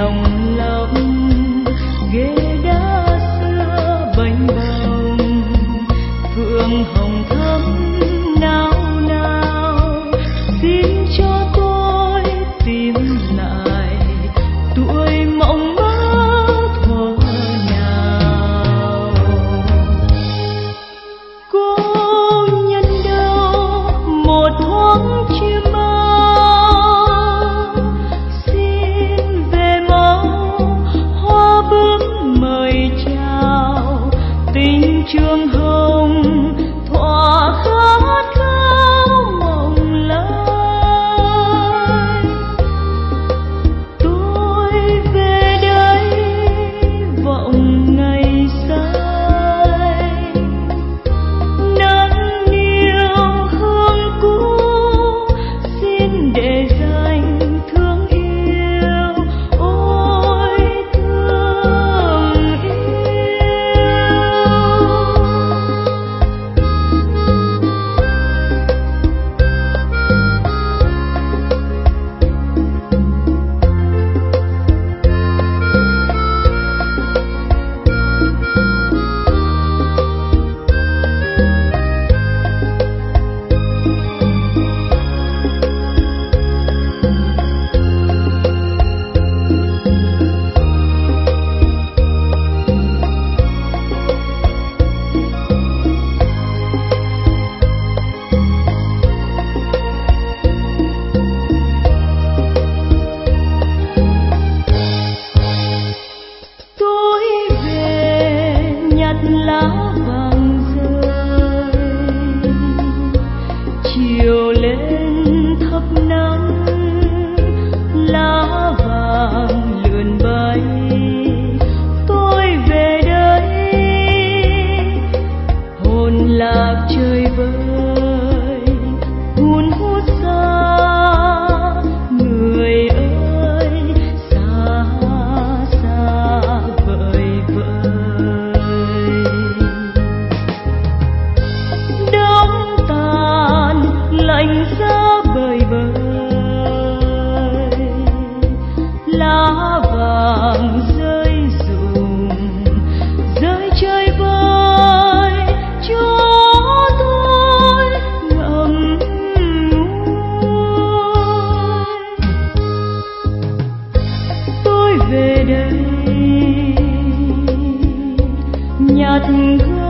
nồng lộng, ghế đá xưa bềnh bồng, phượng hồng thắm nao nao. Xin cho tôi tìm lại tuổi mộng mơ thuở nào. Cô nhân đâu một thoáng chia bao, xin về mau hoa bướm mời chào. Tình trường hồng thỏa khát khao mộng lay. Tôi về đây vọng ngày say, nắng niêu hương cũ xin để dành thương yêu. Ôi thương yêu. Tôi về nhặt lá vàng rơi, chiều lên thấp nắng lá vàng lượn bay. Tôi về đây hồn lạc trời vơi, hun hút xa người ơi, xa xa vời vợi. Đông tàn lạnh giá bời bời, lá vàng rơi rụng rơi chơi vơi cho tôi ngậm ngùi. Tôi về đây nhặt